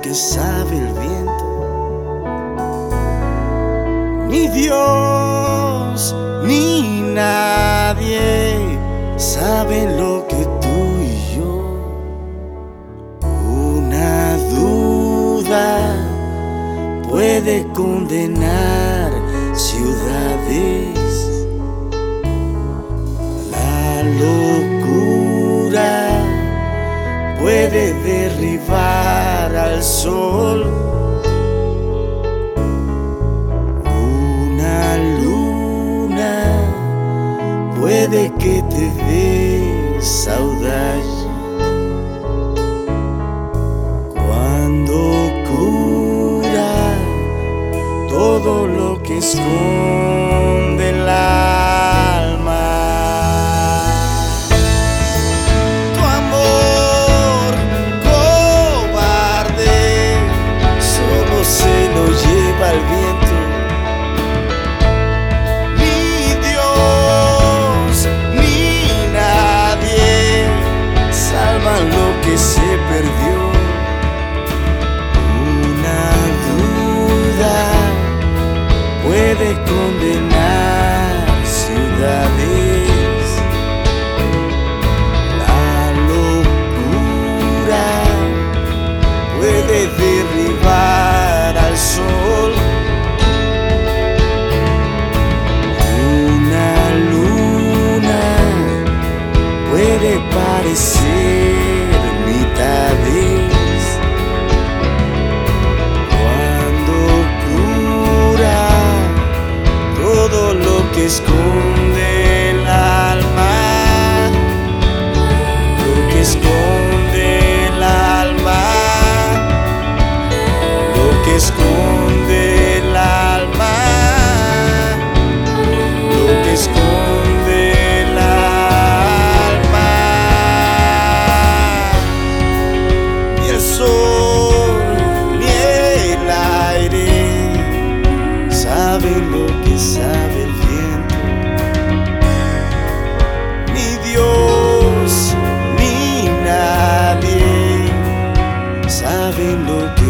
que sabe el viento. Ni Dios ni nadie saben lo que tú y yo. Una duda puede condenar ciudades. La locura puede derribar al sol. Una luna puede que te dé saudade. Cuando cura todo lo que esconde el alma. Tu amor cobarde solo se lo lleva el viento. Ni Dios ni nadie salvan lo que se perdió. Puede condenar ciudades. La locura puede derribar al sol. Una luna puede parecer mitades. Todo lo que esconde el alma, lo que esconde el alma, lo que esconde el alma, lo que esconde el alma. Ni el sol ni el aire saben lo que sabe el viento. Ni Dios ni nadie saben lo que